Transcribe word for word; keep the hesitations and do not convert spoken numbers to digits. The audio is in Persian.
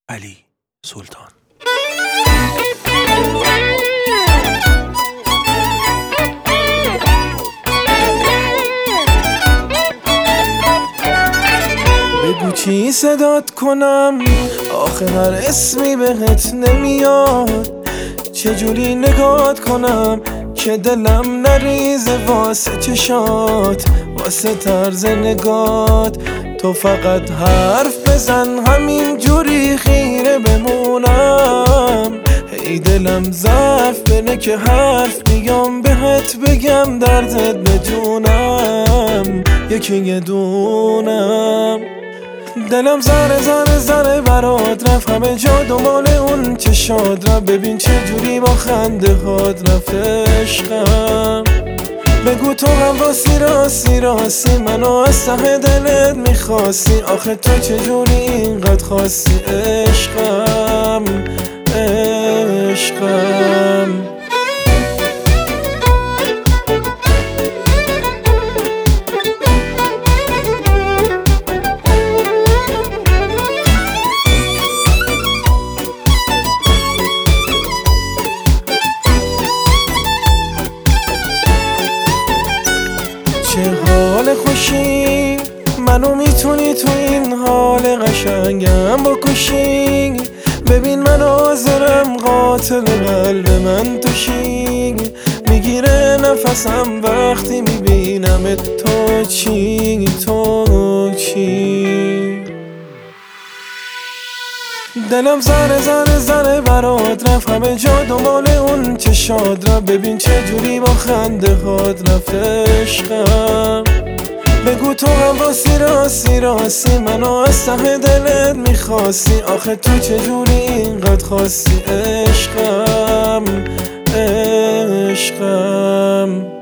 علی سلطان. بگو چی صدات کنم، آخه هر اسمی بهت نمیاد. چجوری نگات کنم که دلم نریزه واسه چشات، واسه طرز نگات. تو فقط حرف بزن همین جوری خیره بمونم. هی دلم ضعف بنه که حرف بیام بهت بگم دردت بدونم، یکی یه دونم. دلم زره زره زره برات رفت، همه جا دنبال اون چشات رفت. ببین چه جوری با خنده هات رفت عشقم. بگو تو هم راستی راستی راستی منو از ته دلت میخواستی. آخه تو چجوری اینقدر خواستی عشقم عشقم. چه حال خوشی منو میتونی تو این حال قشنگم بکشی. ببین من حاضرم قاتل قلب من توشی. میگیره نفسم وقتی میبینمت. تو چی تو چی؟ دلم زره زره زره برات رفت، همه جا دنبال اون چشات رفت. ببین چه جوری با خنده هات رفت عشقم. بگو تو هم راستی راستی راستی منو از ته دلت میخواستی. آخه تو چجوری اینقدر خواستی عشقم عشقم.